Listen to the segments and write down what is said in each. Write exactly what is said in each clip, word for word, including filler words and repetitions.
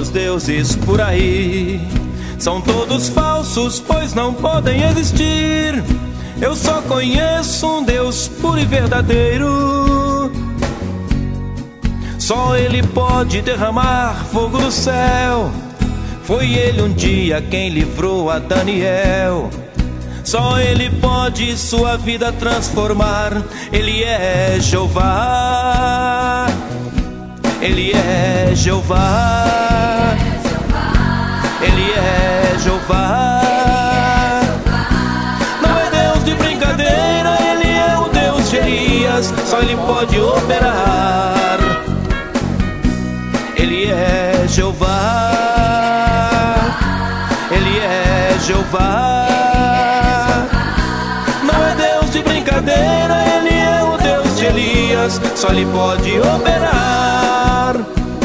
outros deuses por aí. São todos falsos, pois não podem existir. Eu só conheço um Deus puro e verdadeiro. Só Ele pode derramar fogo do céu. Foi Ele um dia quem livrou a Daniel. Só Ele pode sua vida transformar. Ele é Jeová. Ele é Jeová. Ele é Jeová. Não é Deus de brincadeira, Ele é o Deus de Elias. Só Ele pode operar. Ele é Jeová. Ele é Jeová. Não é Deus de brincadeira, Ele é o Deus de Elias. Só Ele pode operar.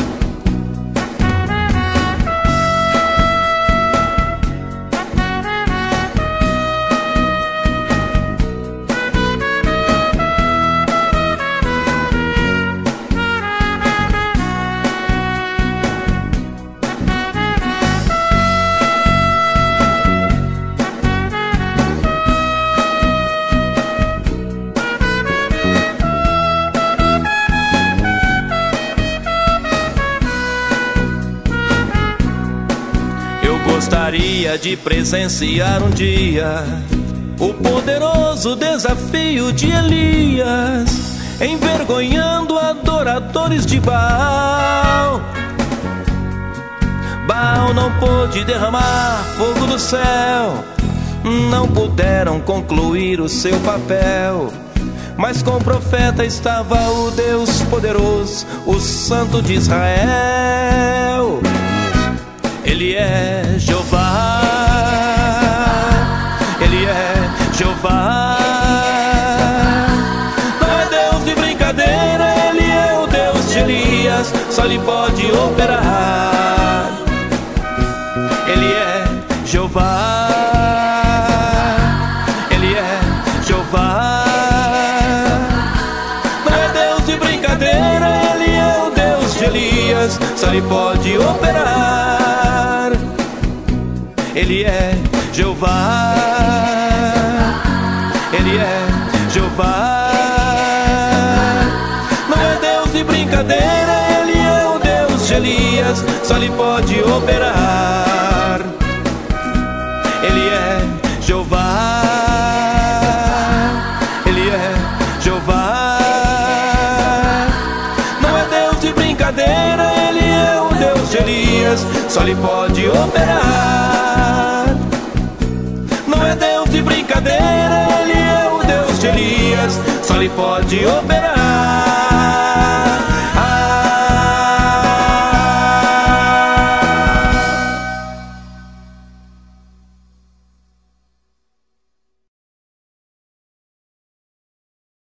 Gostaria de presenciar um dia o poderoso desafio de Elias, envergonhando adoradores de Baal. Baal não pôde derramar fogo do céu, não puderam concluir o seu papel. Mas com o profeta estava o Deus poderoso, o Santo de Israel. Ele é Jeová. Ele é Jeová. Não é Deus de brincadeira, Ele é o Deus de Elias. Só Ele pode operar. Ele é Jeová. Ele é Jeová. Não é Deus de brincadeira, Ele é o Deus de Elias. Só Ele pode operar. Ele é Jeová. Ele é Jeová. Não é Deus de brincadeira, Ele é o Deus de Elias. Só Ele pode operar. Ele é Jeová. Ele é Jeová. Não é Deus de brincadeira, Ele é o Deus de Elias. Só Ele pode operar. Não é Deus de brincadeira, Ele é o Deus de Elias. Só Ele pode operar.